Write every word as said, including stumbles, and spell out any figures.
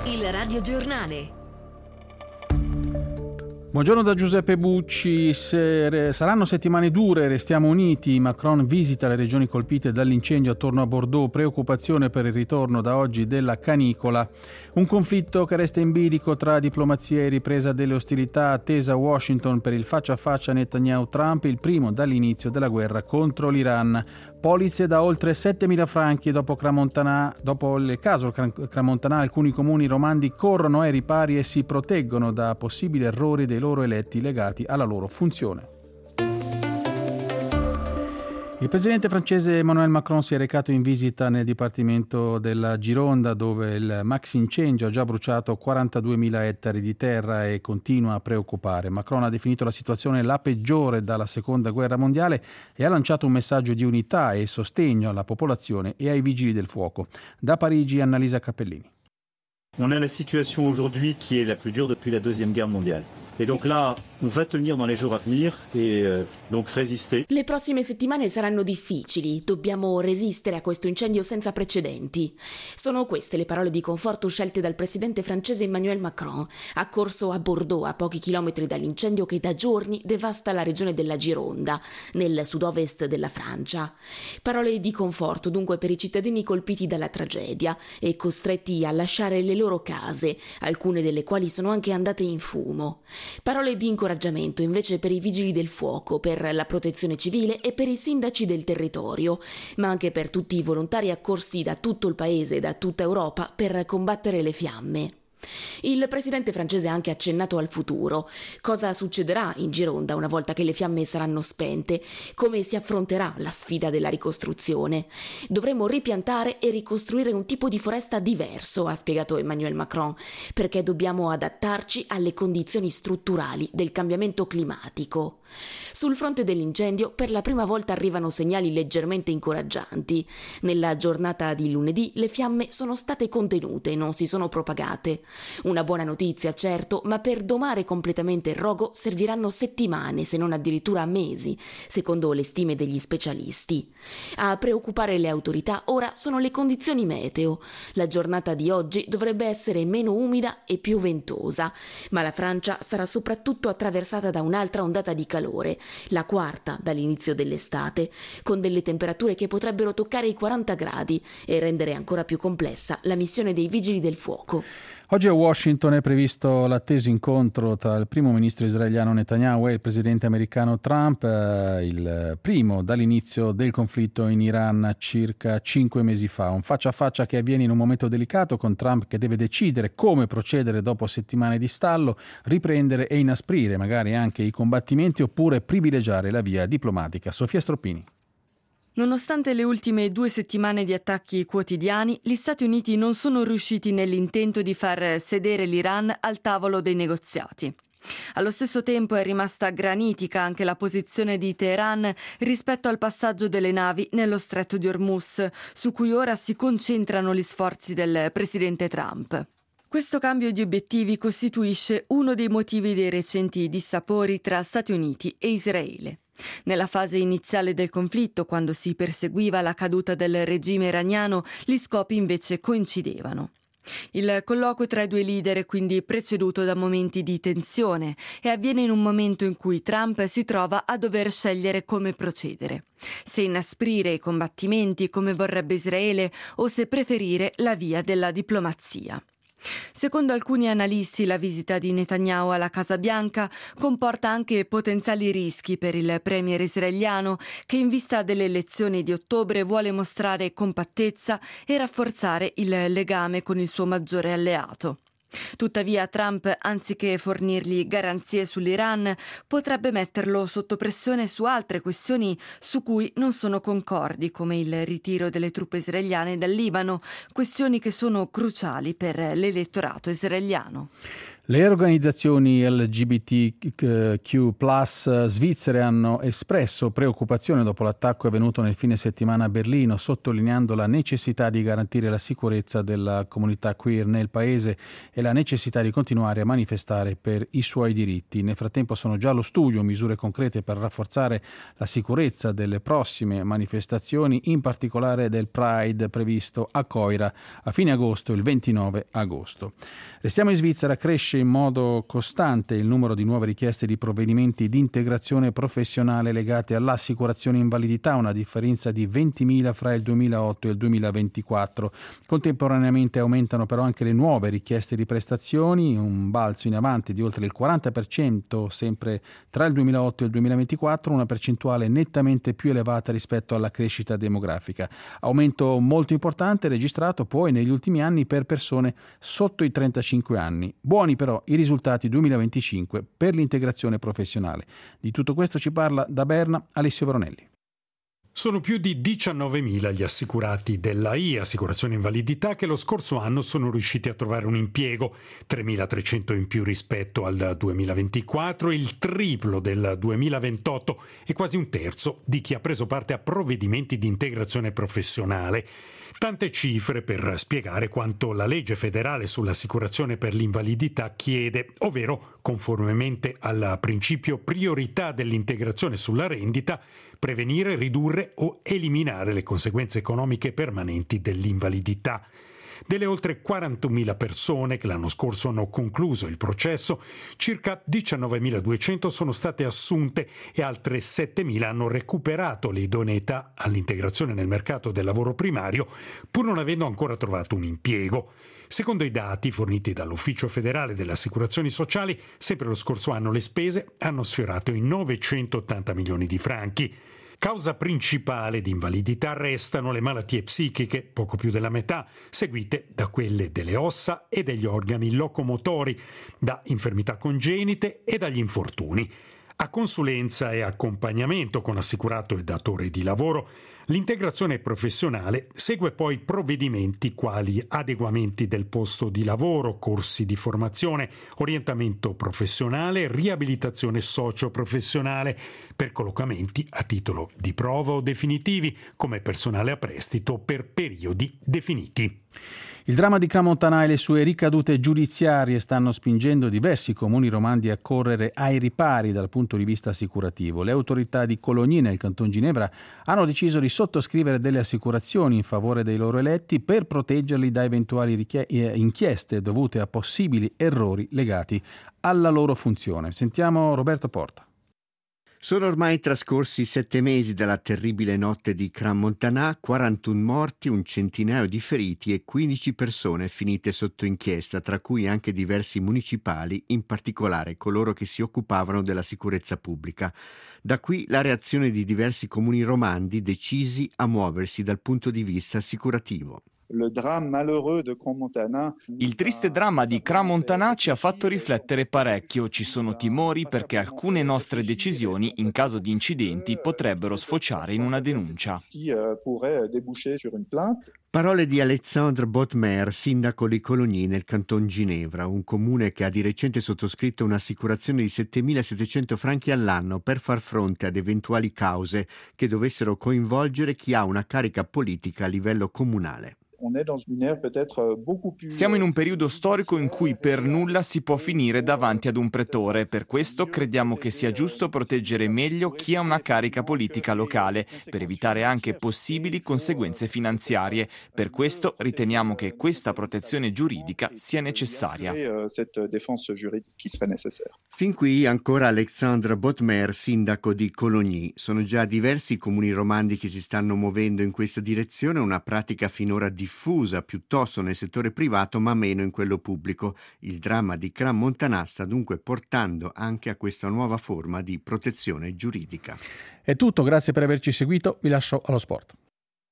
Il radiogiornale. Buongiorno da Giuseppe Bucci. Se saranno settimane dure, restiamo uniti. Macron visita le regioni colpite dall'incendio attorno a Bordeaux, preoccupazione per il ritorno da oggi della canicola. Un conflitto che resta in bilico tra diplomazia e ripresa delle ostilità, attesa a Washington per il faccia a faccia Netanyahu-Trump, il primo dall'inizio della guerra contro l'Iran. Polizze da oltre settemila franchi dopo Cramontana, dopo il caso Cramontana, alcuni comuni romandi corrono ai ripari e si proteggono da possibili errori dei loro eletti legati alla loro funzione. Il presidente francese Emmanuel Macron si è recato in visita nel dipartimento della Gironda, dove il maxi incendio ha già bruciato quarantaduemila ettari di terra e continua a preoccupare. Macron ha definito la situazione la peggiore dalla seconda guerra mondiale e ha lanciato un messaggio di unità e sostegno alla popolazione e ai vigili del fuoco. Da Parigi, Annalisa Cappellini. On a la situation aujourd'hui qui est la plus dure depuis la deuxième guerre mondiale. Et donc là, on va tenir dans les jours à venir et euh, donc résister. Le prossime settimane saranno difficili, dobbiamo resistere a questo incendio senza precedenti. Sono queste le parole di conforto scelte dal presidente francese Emmanuel Macron, accorso a Bordeaux, a pochi chilometri dall'incendio che da giorni devasta la regione della Gironda, nel sud-ovest della Francia. Parole di conforto dunque per i cittadini colpiti dalla tragedia e costretti a lasciare le loro case, alcune delle quali sono anche andate in fumo. Parole di incoraggiamento invece per i vigili del fuoco, per la protezione civile e per i sindaci del territorio, ma anche per tutti i volontari accorsi da tutto il paese e da tutta Europa per combattere le fiamme. Il presidente francese ha anche accennato al futuro. Cosa succederà in Gironda una volta che le fiamme saranno spente? Come si affronterà la sfida della ricostruzione? Dovremo ripiantare e ricostruire un tipo di foresta diverso, ha spiegato Emmanuel Macron, perché dobbiamo adattarci alle condizioni strutturali del cambiamento climatico. Sul fronte dell'incendio per la prima volta arrivano segnali leggermente incoraggianti. Nella giornata di lunedì le fiamme sono state contenute e non si sono propagate. Una buona notizia, certo, ma per domare completamente il rogo serviranno settimane, se non addirittura mesi, secondo le stime degli specialisti. A preoccupare le autorità ora sono le condizioni meteo. La giornata di oggi dovrebbe essere meno umida e più ventosa, ma la Francia sarà soprattutto attraversata da un'altra ondata di calore, la quarta dall'inizio dell'estate, con delle temperature che potrebbero toccare i quaranta gradi e rendere ancora più complessa la missione dei vigili del fuoco. Oggi a Washington è previsto l'atteso incontro tra il primo ministro israeliano Netanyahu e il presidente americano Trump, eh, il primo dall'inizio del conflitto in Iran circa cinque mesi fa. Un faccia a faccia che avviene in un momento delicato, con Trump che deve decidere come procedere dopo settimane di stallo, riprendere e inasprire magari anche i combattimenti oppure privilegiare la via diplomatica. Sofia Stroppini. Nonostante le ultime due settimane di attacchi quotidiani, gli Stati Uniti non sono riusciti nell'intento di far sedere l'Iran al tavolo dei negoziati. Allo stesso tempo è rimasta granitica anche la posizione di Teheran rispetto al passaggio delle navi nello stretto di Hormuz, su cui ora si concentrano gli sforzi del presidente Trump. Questo cambio di obiettivi costituisce uno dei motivi dei recenti dissapori tra Stati Uniti e Israele. Nella fase iniziale del conflitto, quando si perseguiva la caduta del regime iraniano, gli scopi invece coincidevano. Il colloquio tra i due leader è quindi preceduto da momenti di tensione e avviene in un momento in cui Trump si trova a dover scegliere come procedere, se inasprire i combattimenti come vorrebbe Israele o se preferire la via della diplomazia. Secondo alcuni analisti, la visita di Netanyahu alla Casa Bianca comporta anche potenziali rischi per il premier israeliano, che in vista delle elezioni di ottobre vuole mostrare compattezza e rafforzare il legame con il suo maggiore alleato. Tuttavia Trump, anziché fornirgli garanzie sull'Iran, potrebbe metterlo sotto pressione su altre questioni su cui non sono concordi, come il ritiro delle truppe israeliane dal Libano, questioni che sono cruciali per l'elettorato israeliano. Le organizzazioni L G B T Q plus svizzere hanno espresso preoccupazione dopo l'attacco avvenuto nel fine settimana a Berlino, sottolineando la necessità di garantire la sicurezza della comunità queer nel paese e la necessità di continuare a manifestare per i suoi diritti. Nel frattempo sono già allo studio misure concrete per rafforzare la sicurezza delle prossime manifestazioni, in particolare del Pride previsto a Coira a fine agosto, il ventinove agosto. Restiamo in Svizzera, cresce in modo costante il numero di nuove richieste di provvedimenti di integrazione professionale legate all'assicurazione invalidità, una differenza di ventimila fra il duemilaotto e il duemilaventiquattro. Contemporaneamente aumentano però anche le nuove richieste di prestazioni, un balzo in avanti di oltre il quaranta per cento sempre tra il duemilaotto e il duemilaventiquattro, una percentuale nettamente più elevata rispetto alla crescita demografica. Aumento molto importante registrato poi negli ultimi anni per persone sotto i trentacinque anni. Buoni però i risultati duemilaventicinque per l'integrazione professionale. Di tutto questo ci parla da Berna Alessio Veronelli. Sono più di diciannovemila gli assicurati della I, Assicurazione Invalidità, che lo scorso anno sono riusciti a trovare un impiego, tremilatrecento in più rispetto al duemilaventiquattro, il triplo del duemilaventotto e quasi un terzo di chi ha preso parte a provvedimenti di integrazione professionale. Tante cifre per spiegare quanto la legge federale sull'assicurazione per l'invalidità chiede, ovvero, conformemente al principio priorità dell'integrazione sulla rendita, prevenire, ridurre o eliminare le conseguenze economiche permanenti dell'invalidità. Delle oltre quarantamila persone che l'anno scorso hanno concluso il processo, circa diciannovemiladuecento sono state assunte e altre settemila hanno recuperato l'idoneità all'integrazione nel mercato del lavoro primario, pur non avendo ancora trovato un impiego. Secondo i dati forniti dall'Ufficio federale delle assicurazioni sociali, sempre lo scorso anno le spese hanno sfiorato i novecentottanta milioni di franchi. Causa principale di invalidità restano le malattie psichiche, poco più della metà, seguite da quelle delle ossa e degli organi locomotori, da infermità congenite e dagli infortuni. A consulenza e accompagnamento con assicurato e datore di lavoro, l'integrazione professionale segue poi provvedimenti quali adeguamenti del posto di lavoro, corsi di formazione, orientamento professionale, riabilitazione socio-professionale per collocamenti a titolo di prova o definitivi come personale a prestito per periodi definiti. Il dramma di Crans-Montana e le sue ricadute giudiziarie stanno spingendo diversi comuni romandi a correre ai ripari dal punto di vista assicurativo. Le autorità di Cologny nel canton Ginevra hanno deciso di sottoscrivere delle assicurazioni in favore dei loro eletti per proteggerli da eventuali richie- inchieste dovute a possibili errori legati alla loro funzione. Sentiamo Roberto Porta. Sono ormai trascorsi sette mesi dalla terribile notte di Crans-Montana, quarantuno morti, un centinaio di feriti e quindici persone finite sotto inchiesta, tra cui anche diversi municipali, in particolare coloro che si occupavano della sicurezza pubblica. Da qui la reazione di diversi comuni romandi decisi a muoversi dal punto di vista assicurativo. Il triste dramma di Crans-Montana ci ha fatto riflettere parecchio. Ci sono timori perché alcune nostre decisioni, in caso di incidenti, potrebbero sfociare in una denuncia. Parole di Alexandre Bodmer, sindaco di Cologny nel canton Ginevra, un comune che ha di recente sottoscritto un'assicurazione di settemilasettecento franchi all'anno per far fronte ad eventuali cause che dovessero coinvolgere chi ha una carica politica a livello comunale. Siamo in un periodo storico in cui per nulla si può finire davanti ad un pretore. Per questo crediamo che sia giusto proteggere meglio chi ha una carica politica locale, per evitare anche possibili conseguenze finanziarie. Per questo riteniamo che questa protezione giuridica sia necessaria. Fin qui ancora Alexandre Bodmer, sindaco di Cologny. Sono già diversi i comuni romandi che si stanno muovendo in questa direzione, una pratica finora diffusa piuttosto nel settore privato ma meno in quello pubblico. Il dramma di Crans-Montana sta dunque portando anche a questa nuova forma di protezione giuridica. È tutto, grazie per averci seguito, vi lascio allo sport.